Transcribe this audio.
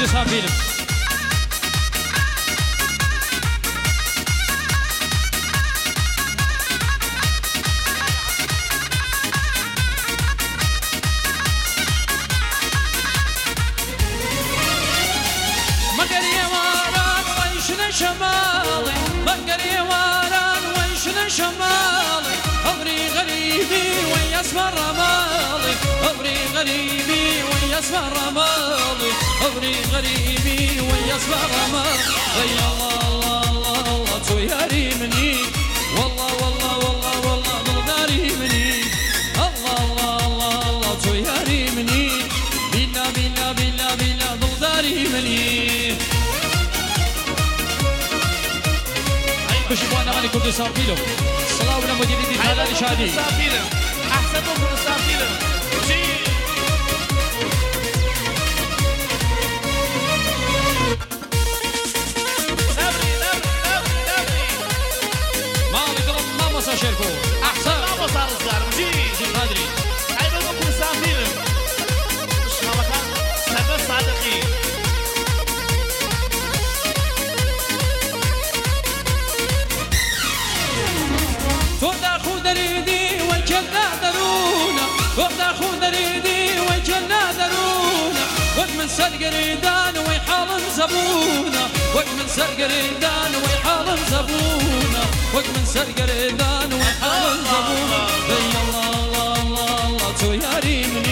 كردستان فيلم شمالي بقري واران ويشنا شمالي أبري غريبي ويسمر رمالي أبري غريبي ويسمر رمالي أبري غريبي ويسمر رمالي يا الله الله الله الله توياري مني والله والله والله والله ضلداري مني الله الله الله الله توياري مني بينا بينا بينا بينا ضلداري مني بشبوان أغاني كردستان فيلم صلاة ونمدين دي حلال شادي أحسنوا كردستان فيلم مالك رب ما مسا شركو أحسن ما مسا رزقار جي قادري أيضا كردستان فيلم مش خلقان سبب صادقين فودا خود ريدي وجلنا درونا فودا خود ريدي وجلنا درونا وقت من سرق ريدان ويحال زبونا وقت من سرق ريدان ويحال زبونا وقت من سرق ريدان ويحال زبونا يا الله الله الله الله توياري مني